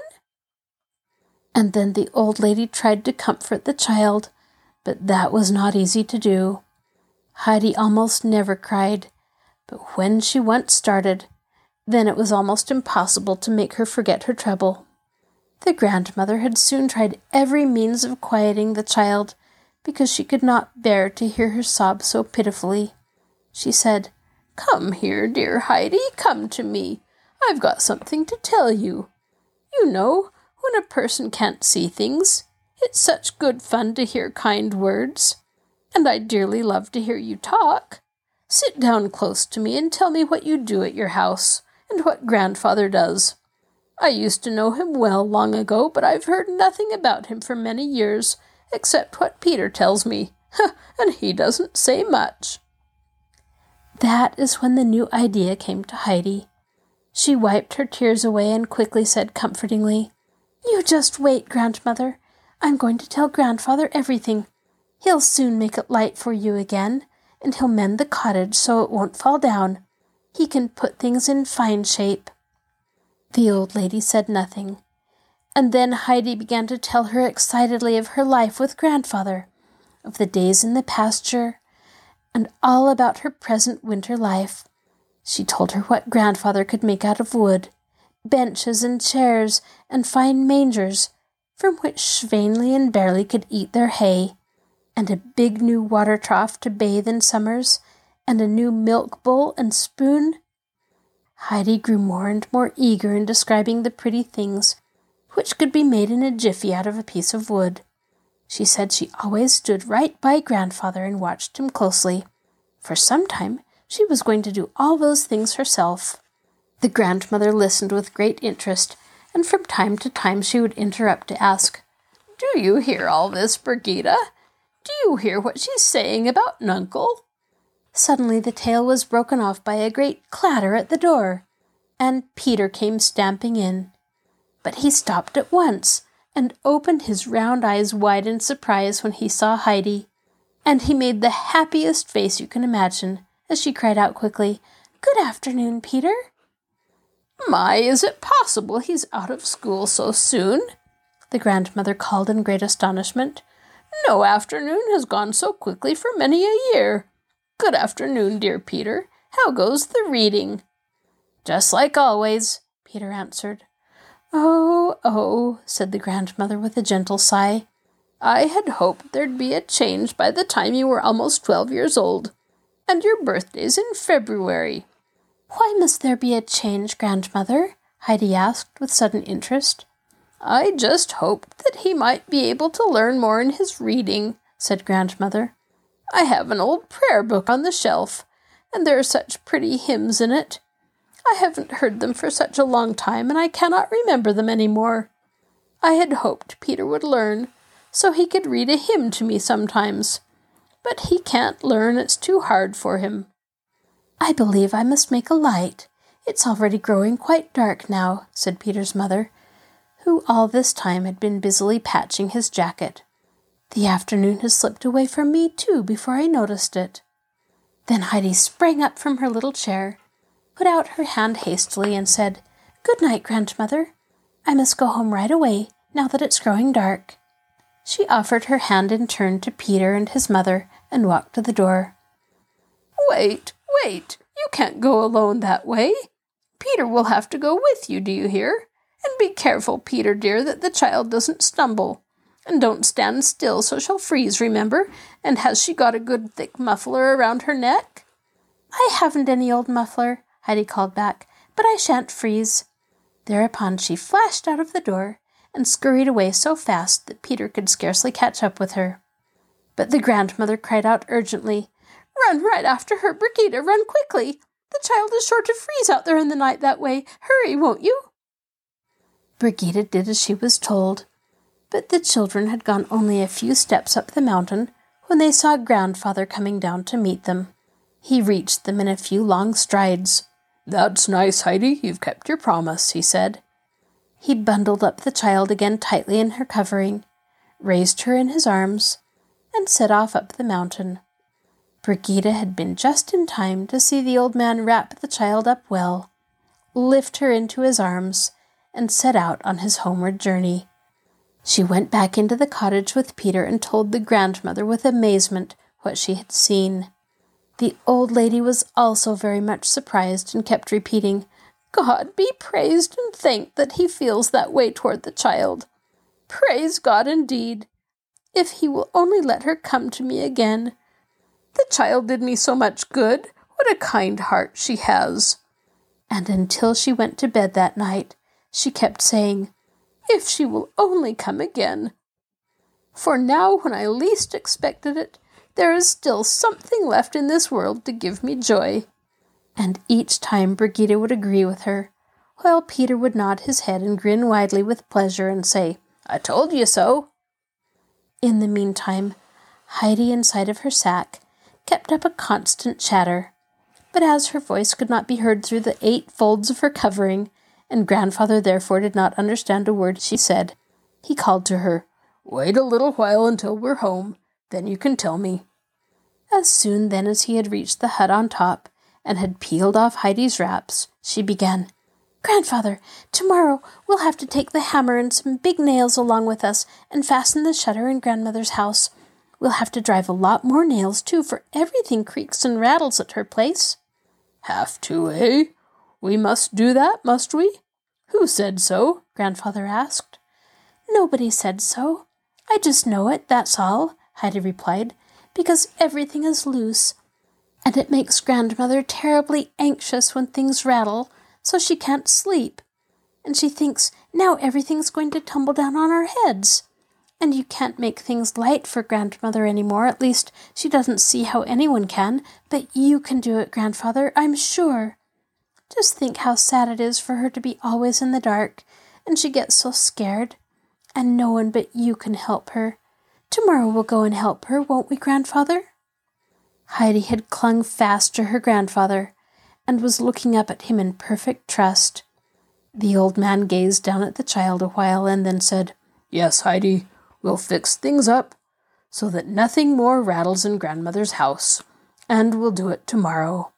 And then the old lady tried to comfort the child, but that was not easy to do. Heidi almost never cried, but when she once started, then it was almost impossible to make her forget her trouble. The grandmother had soon tried every means of quieting the child, because she could not bear to hear her sob so pitifully. She said, "Come here, dear Heidi, come to me. I've got something to tell you. You know, when a person can't see things, it's such good fun to hear kind words. And I dearly love to hear you talk. Sit down close to me and tell me what you do at your house, and what Grandfather does. I used to know him well long ago, but I've heard nothing about him for many years, except what Peter tells me, and he doesn't say much." That is when the new idea came to Heidi. She wiped her tears away and quickly said comfortingly, "You just wait, Grandmother. I'm going to tell Grandfather everything. He'll soon make it light for you again, and he'll mend the cottage so it won't fall down. He can put things in fine shape." The old lady said nothing, and then Heidi began to tell her excitedly of her life with Grandfather, of the days in the pasture, and all about her present winter life. She told her what Grandfather could make out of wood, benches and chairs and fine mangers, from which Schweinli and Barley could eat their hay, and a big new water trough to bathe in summers, and a new milk bowl and spoon. Heidi grew more and more eager in describing the pretty things, which could be made in a jiffy out of a piece of wood. She said she always stood right by Grandfather and watched him closely. For some time she was going to do all those things herself. The grandmother listened with great interest, and from time to time she would interrupt to ask, "Do you hear all this, Brigida? Do you hear what she's saying about Nuncle?" Suddenly the tale was broken off by a great clatter at the door, and Peter came stamping in. But he stopped at once, and opened his round eyes wide in surprise when he saw Heidi, and he made the happiest face you can imagine, as she cried out quickly, "Good afternoon, Peter." "My, is it possible he's out of school so soon?" the grandmother called in great astonishment. "No afternoon has gone so quickly for many a year. Good afternoon, dear Peter. How goes the reading?" "Just like always. Peter answered. "Oh, oh," said the grandmother with a gentle sigh. "I had hoped there'd be a change by the time you were almost 12 years old. And your birthday's in February." "Why must there be a change, grandmother?" Heidi asked with sudden interest. "I just hoped that he might be able to learn more in his reading," said grandmother. "I have an old prayer book on the shelf, and there are such pretty hymns in it. I haven't heard them for such a long time, and I cannot remember them any more. I had hoped Peter would learn, so he could read a hymn to me sometimes. But he can't learn, it's too hard for him." "I believe I must make a light. It's already growing quite dark now," said Peter's mother, who all this time had been busily patching his jacket. "The afternoon has slipped away from me, too, before I noticed it." Then Heidi sprang up from her little chair, put out her hand hastily, and said, "Good night, grandmother. I must go home right away, now that it's growing dark." She offered her hand in turn to Peter and his mother and walked to the door. Wait, you can't go alone that way. Peter will have to go with you, do you hear? And be careful, Peter dear, that the child doesn't stumble. And don't stand still, so she'll freeze, remember? And has she got a good thick muffler around her neck?" "I haven't any old muffler," Heidi called back, "but I shan't freeze." Thereupon she flashed out of the door and scurried away so fast that Peter could scarcely catch up with her. But the grandmother cried out urgently, "Run right after her, Brigida, run quickly! The child is sure to freeze out there in the night that way. Hurry, won't you?" Brigida did as she was told, but the children had gone only a few steps up the mountain when they saw Grandfather coming down to meet them. He reached them in a few long strides. "That's nice, Heidi, you've kept your promise," he said. He bundled up the child again tightly in her covering, raised her in his arms, and set off up the mountain. Brigida had been just in time to see the old man wrap the child up well, lift her into his arms, and set out on his homeward journey. She went back into the cottage with Peter and told the grandmother with amazement what she had seen. The old lady was also very much surprised and kept repeating, "God be praised and thanked that he feels that way toward the child. Praise God indeed. If he will only let her come to me again. The child did me so much good. What a kind heart she has." And until she went to bed that night, she kept saying, "If she will only come again. For now, when I least expected it, there is still something left in this world to give me joy." And each time Brigida would agree with her, while Peter would nod his head and grin widely with pleasure and say, "I told you so." In the meantime, Heidi, inside of her sack, kept up a constant chatter, but as her voice could not be heard through the 8 folds of her covering, and Grandfather therefore did not understand a word she said, he called to her, "Wait a little while until we're home, then you can tell me." As soon then as he had reached the hut on top, and had peeled off Heidi's wraps, she began, "Grandfather, tomorrow we'll have to take the hammer and some big nails along with us and fasten the shutter in Grandmother's house. We'll have to drive a lot more nails, too, for everything creaks and rattles at her place." "Have to, eh? We must do that, must we? Who said so?" Grandfather asked. "Nobody said so. I just know it, that's all," Heidi replied, "because everything is loose. And it makes Grandmother terribly anxious when things rattle, so she can't sleep. And she thinks, now everything's going to tumble down on our heads. And you can't make things light for Grandmother any more, at least she doesn't see how anyone can, but you can do it, Grandfather, I'm sure. Just think how sad it is for her to be always in the dark, and she gets so scared, and no one but you can help her. Tomorrow we'll go and help her, won't we, Grandfather?" Heidi had clung fast to her grandfather, and was looking up at him in perfect trust. The old man gazed down at the child a while, and then said, "Yes, Heidi, we'll fix things up so that nothing more rattles in Grandmother's house, and we'll do it tomorrow."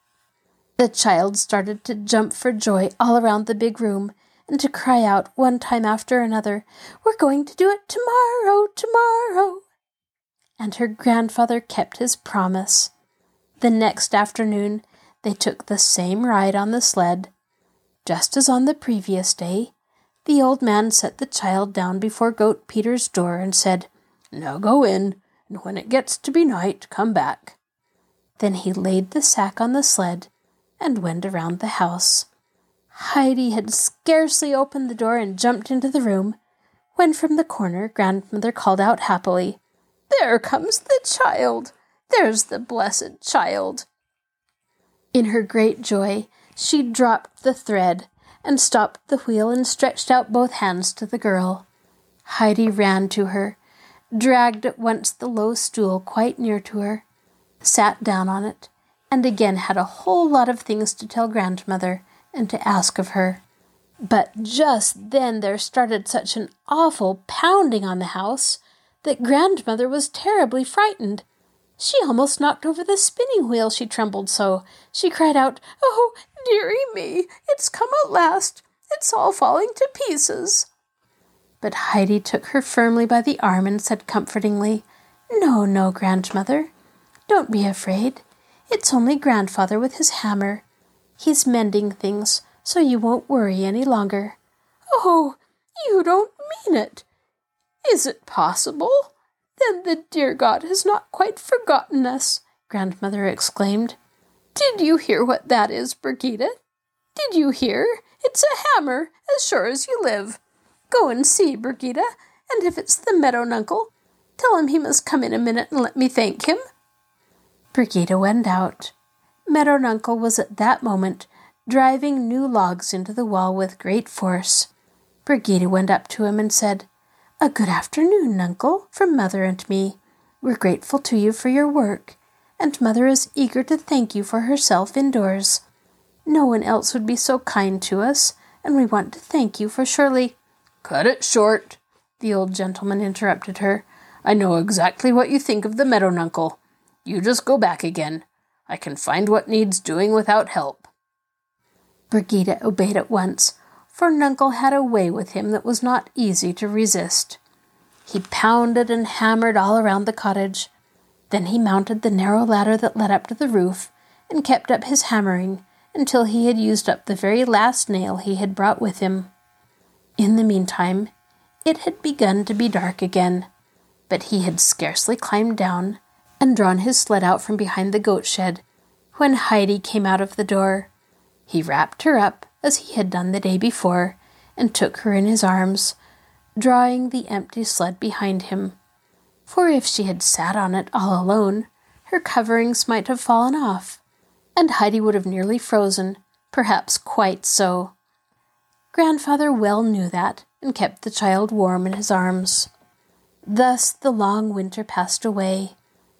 The child started to jump for joy all around the big room, and to cry out one time after another, "We're going to do it tomorrow, tomorrow." And her grandfather kept his promise. The next afternoon they took the same ride on the sled, Just as on the previous day, the old man set the child down before Goat Peter's door and said, "Now go in, and when it gets to be night, come back." Then he laid the sack on the sled and went around the house. Heidi had scarcely opened the door and jumped into the room, when from the corner Grandmother called out happily, "There comes the child! There's the blessed child!" In her great joy, she dropped the thread and stopped the wheel and stretched out both hands to the girl. Heidi ran to her, dragged at once the low stool quite near to her, sat down on it, and again had a whole lot of things to tell Grandmother and to ask of her. But just then there started such an awful pounding on the house that Grandmother was terribly frightened. She almost knocked over the spinning wheel, she trembled so. She cried out, "Oh, dearie me, it's come at last. It's all falling to pieces." But Heidi took her firmly by the arm and said comfortingly, "No, no, Grandmother. Don't be afraid. It's only Grandfather with his hammer. He's mending things, so you won't worry any longer." "Oh, you don't mean it! Is it possible? Then the dear God has not quite forgotten us," Grandmother exclaimed. "Did you hear what that is, Brigida? Did you hear? It's a hammer, as sure as you live. Go and see, Brigida, and if it's the Meadow Nuncle, tell him he must come in a minute and let me thank him." Brigida went out. Meadow Nuncle was at that moment driving new logs into the wall with great force. Brigida went up to him and said, "A good afternoon, Nuncle, from Mother and me. We're grateful to you for your work, and Mother is eager to thank you for herself indoors. No one else would be so kind to us, and we want to thank you for surely—" "Cut it short," the old gentleman interrupted her. "I know exactly what you think of the Meadow Nuncle. You just go back again. I can find what needs doing without help." Brigida obeyed at once, for Nuncle had a way with him that was not easy to resist. He pounded and hammered all around the cottage. Then he mounted the narrow ladder that led up to the roof and kept up his hammering until he had used up the very last nail he had brought with him. In the meantime, it had begun to be dark again, but he had scarcely climbed down and drawn his sled out from behind the goat shed when Heidi came out of the door. He wrapped her up as he had done the day before and took her in his arms, drawing the empty sled behind him. For if she had sat on it all alone, her coverings might have fallen off, and Heidi would have nearly frozen, perhaps quite so. Grandfather well knew that, and kept the child warm in his arms. Thus the long winter passed away.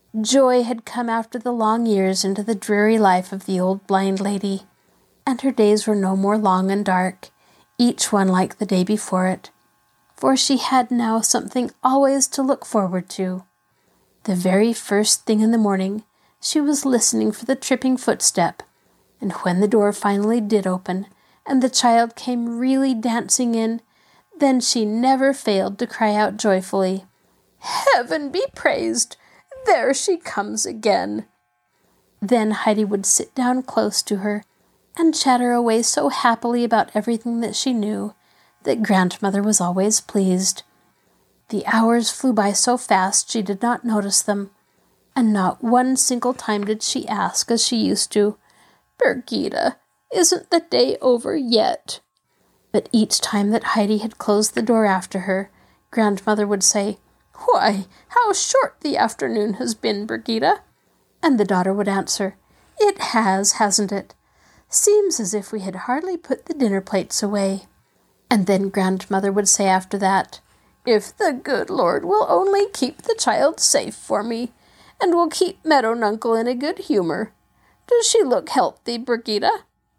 Joy had come after the long years into the dreary life of the old blind lady, and her days were no more long and dark, each one like the day before it, for she had now something always to look forward to. The very first thing in the morning, she was listening for the tripping footstep, and when the door finally did open, and the child came really dancing in, then she never failed to cry out joyfully, "Heaven be praised! There she comes again!" Then Heidi would sit down close to her and chatter away so happily about everything that she knew that Grandmother was always pleased. The hours flew by so fast she did not notice them, and not one single time did she ask, as she used to, "Brigida, isn't the day over yet?" But each time that Heidi had closed the door after her, Grandmother would say, "Why, how short the afternoon has been, Brigida!" And the daughter would answer, "It has, hasn't it? Seems as if we had hardly put the dinner plates away." And then Grandmother would say after that, "If the good Lord will only keep the child safe for me, and will keep Meadow Nuncle in a good humour. Does she look healthy, Brigida?"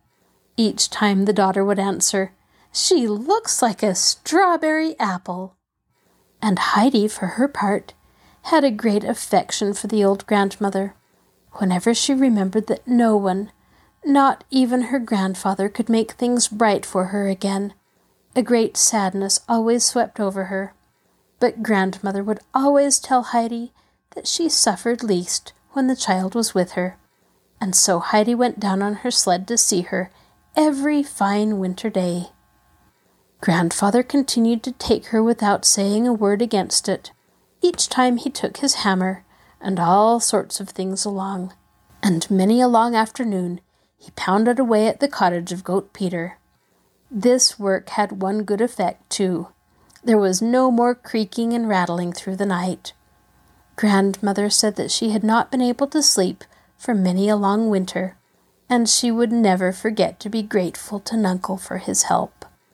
Each time the daughter would answer, "She looks like a strawberry apple." And Heidi, for her part, had a great affection for the old grandmother. Whenever she remembered that no one, not even her grandfather, could make things bright for her again, a great sadness always swept over her. But Grandmother would always tell Heidi that she suffered least when the child was with her, and so Heidi went down on her sled to see her every fine winter day. Grandfather continued to take her without saying a word against it. Each time he took his hammer and all sorts of things along, and many a long afternoon he pounded away at the cottage of Goat Peter. This work had one good effect, too. There was no more creaking and rattling through the night. Grandmother said that she had not been able to sleep for many a long winter, and she would never forget to be grateful to Nuncle for his help.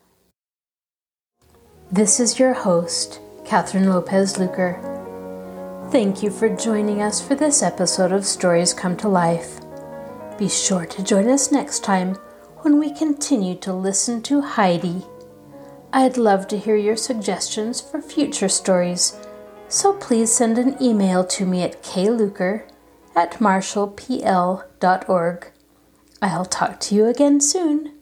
This is your host, Catherine Lopez Luker. Thank you for joining us for this episode of Stories Come to Life. Be sure to join us next time when we continue to listen to Heidi. I'd love to hear your suggestions for future stories, so please send an email to me at kluker@marshallpl.org. I'll talk to you again soon.